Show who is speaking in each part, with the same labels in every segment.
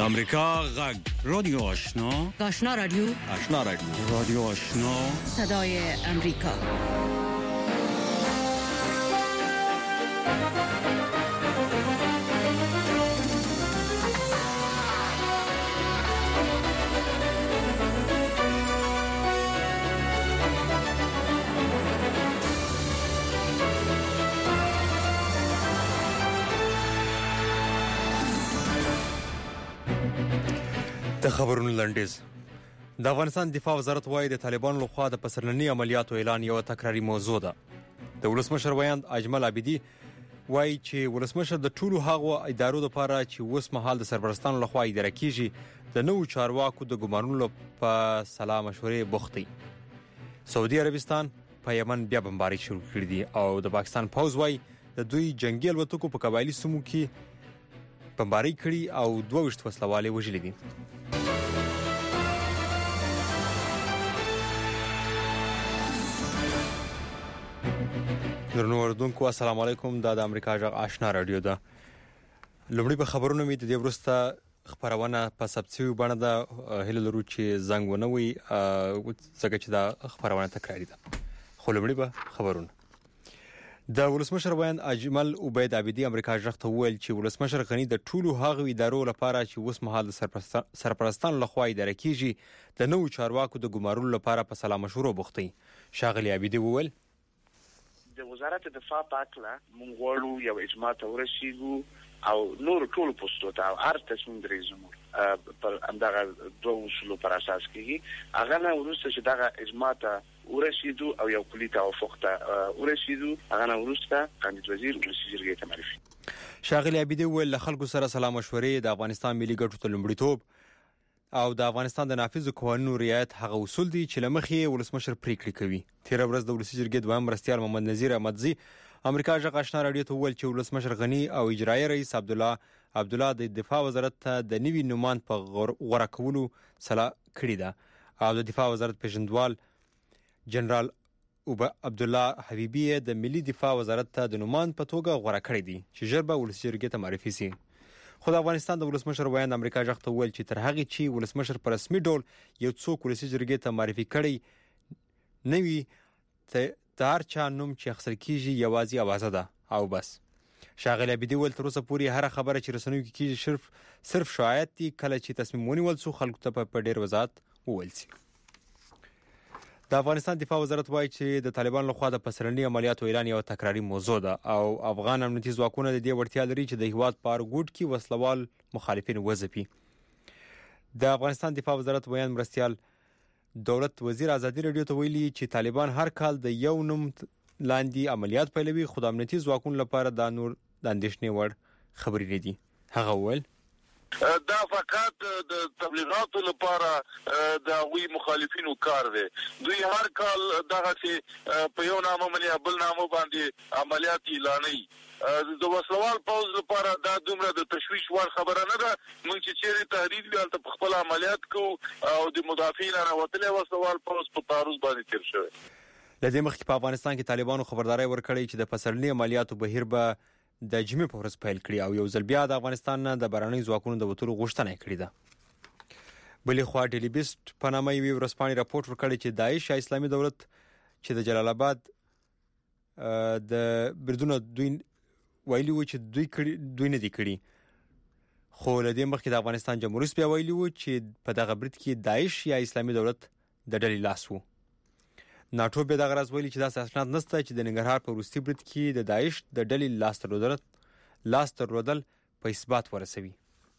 Speaker 1: امریکا غږ رادیو آشنا
Speaker 2: رادیو
Speaker 1: رادیو آشنا
Speaker 2: صدای امریکا.
Speaker 3: د خبرونو لنډیز. د افغانستان دفاع وزارت وايي د طالبانو لخوا د پسرلني عملیاتو اعلان یو تکراری موضوع ده. د ولسمشر ویاند اجمل عابدي وايي چې ولسمشر د ټولو هغو ادارو لپاره چې اوس مهال د سرپرستانو لخوا اداره کیږي د نوو چارواکو د ګمارنو په سلا مشورې بوختي. سعودي عربستان په یمن بیا بمباري شروع کړې دي او د پاکستان پوځ وايي د دوی جنگي الوتکو په قبایلی سیمو کې بمباري کړي او 22 وسلوالې وژلې دي. درنو اوردونکو السلام علیکم. دا د امریکا غږ آشنا رادیو ده. لومړی په خبرونو می د دې وروسته خبرونه په سبسیو باندې د هلو لرو چې زنګ ونوي څنګه چې دا خبرونه تکراری ده. خو لومړی په خبرونه د ولسمشر ویاند اجمل عبید عابدي امریکا غږ ته ویل چې ولسمشر غنی د ټولو هغو ادارو لپاره چې اوس مهال سرپرستان لخوا اداره کیږي د نوو چارواکو د ګمارلو لپاره په سلا مشورو بوختي. شاغلی عابدي وویل
Speaker 4: د وزارت دفاع پاکله مونږ غواړو یو اجماع ته ورسیږو او نور ټول پوسټو ته او هر تصمیم درېزمو پر همدغه دوه اصولو پر اساس کېږي. هغه نه وروسته چې دغه اجماع ته ورسیدو او یو کلی توافق ته ورسیدو هغه نه وروسته کاندید وزیر ولسي جرګې ته معرفي.
Speaker 3: شاغلی عابدي ویل له خلکو سره سلا مشورې د افغانستان ملي ګټو ته لومړیتوب او د افغانستان د نافذ قوانینو رعایت هغه اصول دي چې لمخې ولسمشر پریکړې کوي. تیر ورځ د ولسي جرګې دویم مرستیال محمد نذیر احمدزي امریکا غږ آشنا رادیو ته ویل چې ولسمشر غنی او اجرایي رئیس عبدالله د دفاع وزارت ته د نوي نومان په غوړه کولو سلا کړې ده او د دفاع وزارت پیژندوال جنرال عبدالله حبیبی د ملي دفاع وزارت ته د نومان په توګه غوړه کړې دي چې ژر به ولسي جرګې ته معرفي شي. خو د افغانستان د ولسمشر ویاند امریکا غږ ته ویل چې تر هغه چې ولسمشر په رسمي ډول یو څوک ولسي جرګې ته معرفي کړي نوي تار چا نوم چې اخسر کیږي یوازې اوازه ده او بس. شاغلی عابدي ویل تر اوسه پورې هر خبره چې رسنیو کې کیږي صرف شایعات دي. کله چې تصمیم ونیول شو خلکو ته په ډیر وضاحت وویل شي. د افغانستان دفاع وزارت وايي چې د طالبانو لخوا د پسرلني عملیاتو اعلان یو تکراری موضوع ده او افغان امنیتي ځواکونه د دې وړتیا لري چې د هیواد په هر ګوټ کې وسلوال مخالفین وځپي. د افغانستان دفاع وزارت ویاند مرستیال دولت وزیر ازادي رادیو ته ویلي چې طالبان هر کال د یو نوم لاندې عملیات پیلوي خو د امنیتي ځواکونو لپاره دا نور د اندېښنې وړ خبرې نه دي. هغه ویل
Speaker 5: دا فقط د تبلیغاتو لپاره د وی مخالفینو کار دی. دوی هر کال دغه چې په یو نامه باندې بل نامه باندې عملیات اعلانوي. د وسلوال پوز لپاره دا دومره د تشویش وړ خبره نه ده. موږ چې چیرې تحریک ویل ته خپل عملیات کو او د مدافعین راوتلې وسلوال پوز په تعرض باندې تیر شوی.
Speaker 3: لدې مخکې په افغانستان کې طالبانو خبرداري ورکړې چې د پسرلني عملیاتو بهیر به د جمعې په ورځ پیل کړي او یو ځل بیا د افغانستان نه د بهرنیو ځواکونو د وتلو غوښتنه کړې ده. بلې خوا ډیلی بیسټ په نامه یوې ورځپاڼې راپورټ ورکړی چې داعش یا اسلامي دولت چې د جلال آباد د بریدونو دوی ویلي و چې دوی نه دي کړي. خو له دې مخکې د افغانستان جمهوریت بیا ویلي و چې په دغه برید کې داعش یا اسلامي دولت د ډلې لاس و. ناټو به د غرض ویلي چې دا اسناد نشته چې د ننګرهار په وروستي برید کې د داعش د ډلې لاس ترودل په اثبات ورسوي.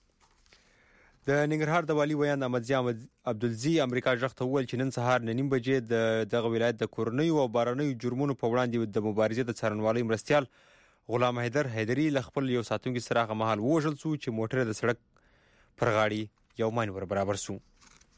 Speaker 3: د ننګرهار د والي ویاند احمدزي عبدالزي امریکا غږ ته ویل چې نن سهار 9:30 بجې دغه ولایت د کورنیو او بارنیو جرمونو په وړاندې د مبارزې د څارنوالۍ مرستیال غلام حیدري له خپل یو ساتونکي سره هغه مهال ووژل شو چې موټر د سړک پر غاړې یو ماین ور برابر شو.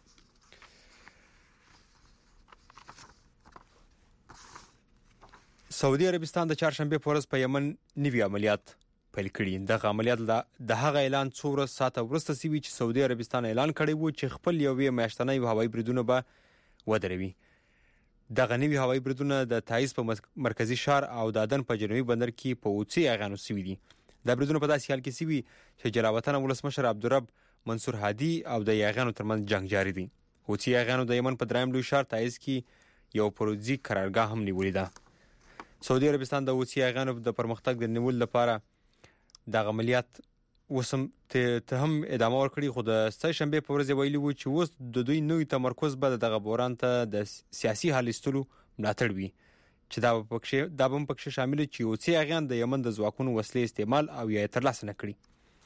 Speaker 3: سعودي عربستان د چهارشنبه په ورځ په یمن نوي عملیات پیل کړي. دغه عملیات د هغه اعلان څو ورځې ساعته وروسته شوي چې سعودي عربستان اعلان کړی و چې خپل یوې میاشتنۍ هوایي بریدونه به ودروي. دغه نوي هوایي بریدونه د تایز په مرکزی ښار او د عدن په جنوبي بندر کې په اوڅې اغانو شوي دي. دا بریدونه په داسې حال کې شوي چې جلاوطن ولسمشر عبدالرب منصور هادي او د یاغیانو ترمنځ جنگ جاری دی. حوثي یاغیانو د یمن په دریم لوی ښار تعز کې یو پوځي قرارګاه هم نیولې ده. سعودي عربستان د حوثي یاغیانو د پرمختګ د نیولو لپاره د عملیات وسم ته هم ادامه ورکړي، خو د سه شنبه په ورځ ویلي وو چې اوس د دوی نوې تمرکز به دغه بوران ته د سیاسي حل ایستلو ملاتړ وي، چې دا به پکې شامل چې حوثي یاغیان د یمن د ځواکونو وسلې استعمال او یا ترلاسه نه کړي.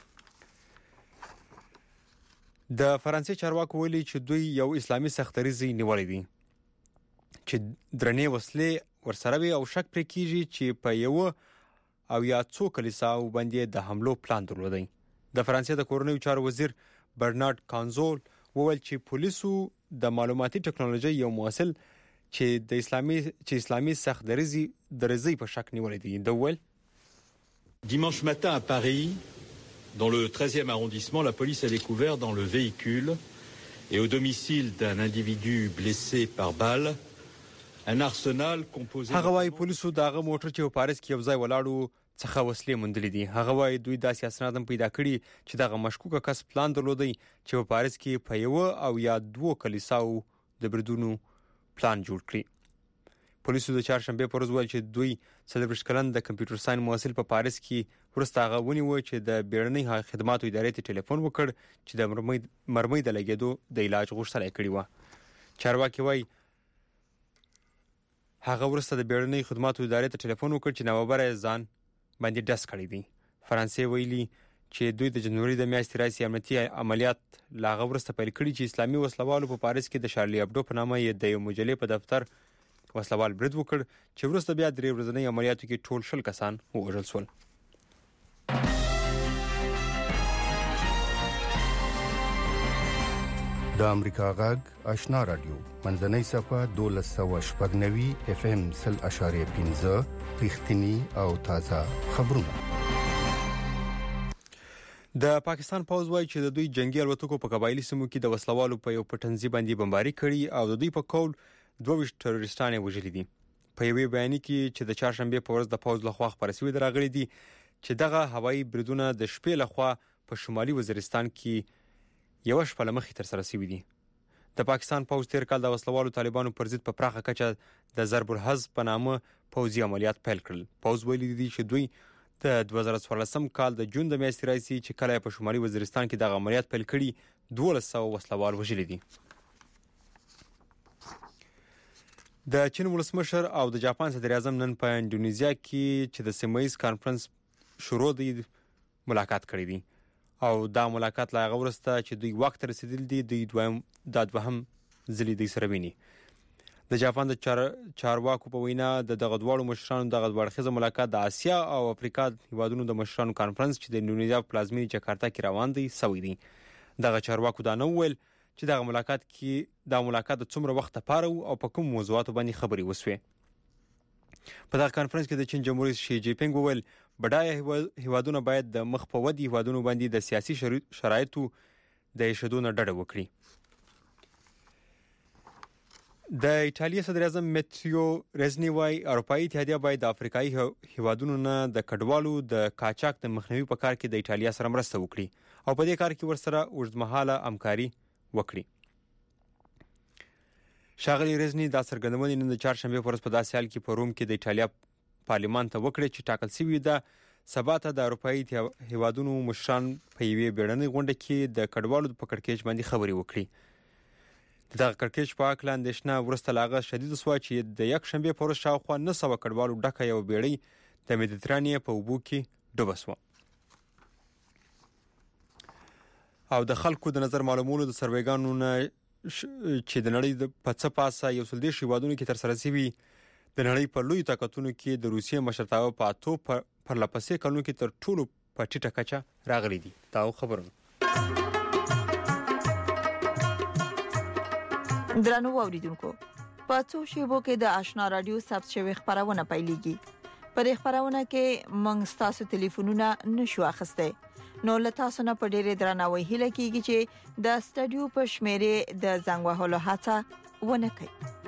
Speaker 3: د فرانسې چارواکو ویلي چې دوی یو اسلامي سختدریځي نیولې دي چې درنې وسلې ورسره وي او شک پرې کیږي چې په یو او یا څو کلیساو باندې د حملو پلان درلودي. د فرانسې د کورنیو چارو وزیر برنارد کانزول وویل چې پولیسو د معلوماتي ټکنالوژي یو موصل چې د اسلامي سختدریځي په شک نیولې دي. د ویل
Speaker 6: Dimanche matin à Paris, dans le 13e arrondissement, la police a découvert dans le véhicule et au domicile d'un individu blessé par balle un arsenal composé.
Speaker 3: هغه وايي پولیسو دغه موټر چې په پاریس کې یو ځای ولاړو څخه وسلې موندلې دي. هغه وايي دوی داسې اسناد هم پیدا کړي چې دغه مشکوکه کس پلان درلودي چې په پاریس کې په یو او یا دوه کلیساو د بریدونو پلان جوړ کړي. پولیسو د چهارشنبه پر ورځ ویل چې دوی 40 کلن د کمپیوټر ساين موصل په پاریس کې ورسته هغه ونیو چې د بیړنۍ خدماتو ادارې ته ټلیفون وکړ چې د مرمۍ د لګیدو د علاج غوښتنه کړې و. چارواکي وايي هغه ورسته د بیړنۍ خدماتو ادارې ته ټلیفون وکړ چې نوبره ځان باندې ډس کړی دی. فرانسې ویلي چې دوی د جنوري د میاشتې راځي امنیتي عملیات لاغه ورسته پیل کړي چې اسلامي وسلوالو په پاریس کې د شارلی ابدو په نامه د یو مجلې په دفتر وسلوال برید وکړ چې وروسته بیا درې ورځنۍ عملیاتو کې ټول 20 کسان ووژل شول.
Speaker 7: د امریکا غږ آشنا رادیو منځنۍ صفه 1290 FM 0.5 رښتینی او تازه خبرونه.
Speaker 3: د پاکستان پوځ وایي چې د دوی جنگي الوتکو په قبایلی سیمو کې د وسلوالو په یو پټنځي باندې بمباري کړي او د دوی په قول 22 تروریستان وژلي دي. په یوې بیان کې چې د چهارشنبه په ورځ د پوځ لخوا خبر شوی دراغلي دي چې دغه هوایي بریدونه د شپې لخوا په شمالي وزیرستان کې یو شپه لمخې تر سره شوی دي. د پاکستان پوځ تیر کال د وسلوالو طالبانو پر ضد په پراخه کچه د ضرب الحزب په نامه پوځي عملیات پیل کړل. پوځ ویلي دي چې دوی د 2014 کال د جون د میاشتې راځي چې کله په شمالي وزیرستان کې د عملیات پیل کړي 1200 وسلوال وژلي دي. د چین ولسمشر او د جاپان صدر اعظم نن په انډونیزیا کې چې د سیمه‌ایز کانفرنس شروع دی ملاقات کړی دی او دا ملاقات لا غوړسته چې دوی وخت رسیدل دي د دوهم ځلې د سره ویني. د جاپان د چارواکو په وینا دغه دوړو مشرانو دغه ورخیزه ملاقات د آسیا او افریقا هیوادونو د مشرانو کانفرنس چې د انډونیزیا پلازمینې جکارتا کې روان دی سوي دي. دغه چارواکو دا نو ویل چې دغه ملاقات د څومره وخت لپاره او په کوم موضوعاتو باندې خبري وسوي. په دغه کانفرنس کې د چین جمهور رئیس شي جی پینګ وویل بډایه هیوادونه باید د مخ په ودی هیوادونو باندې د سیاسي شرایطو د ایشدو نه ډډه وکړي. د ایټالیا صدر اعظم متیو رزنی وايي اروپאי اتحادیه باید د افریقایي هیوادونو نه د کډوالو د قاچاق د مخنیوي په کار کې د ایټالیا سره مرسته وکړي او په دې کار کې ورسره اوږدمهاله همکاري وکړي. شاغلی رزنی دا څرګندونه نن د چهارشنبه په ورځ په داسې حال کې په روم کې د ایټالیا پارلمان ته وکړه چې ټاکل شوی ده سبا ته د اروپאי هیوادونو مشران په یوې بیړنۍ غونډه کې د کډوالو په کړکېچ باندې خبري وکړي. دغه کړکېچ په اړه اندېښنه ورسته لاغه شدید شو چې د یک شنبه په ورځ شاوخوا 900 کډوالو ډکه یو بیړۍ د مدیترانې په اوبو کې ډوبه شوه. او د خلکو د نظر معلومولو د سروېګانو نه چې د نړۍ په څه پاسه یو څل دیش هیوادونو کې تر سره شوي د نړۍ په لوی طاقتونو کې د روسیې مشرتابه په اتو پر لپسې کلونو کې تر ټولو په ټیټه کچه راغلي دي. دا خبرونه
Speaker 8: درنو اوریدونکو په څو شیبو کې د آشنا رادیو ثبت شوی خبرونه پیلېږي. په دې خبرونه کې موږ تاسو ټلیفونونه نشو اخیسته. نو له تاسو نه په ډېرې درناوي هیله کیږي چې د سټډیو په شمیرې د زنګ وهلو هڅه ونه کړئ.